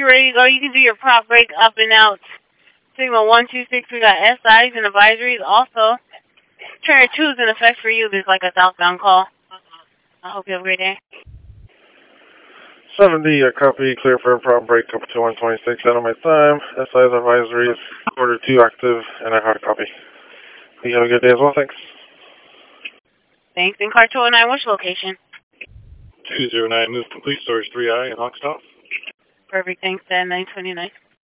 you're ready to go, you can do your prop break up and out. Signal 126, we got SIs and advisories. Also, Trainer 2 is in effect for you. There's like a southbound call. I hope you have a great day. 70, copy, clear for prop break up to 126 out of my time. SIs advisories, order 2 active, and I hard copy. You have a good day as well, thanks. Thanks. In car 209, which location? 209 is complete, storage 3I in Hawkstop. Perfect, thanks, 929.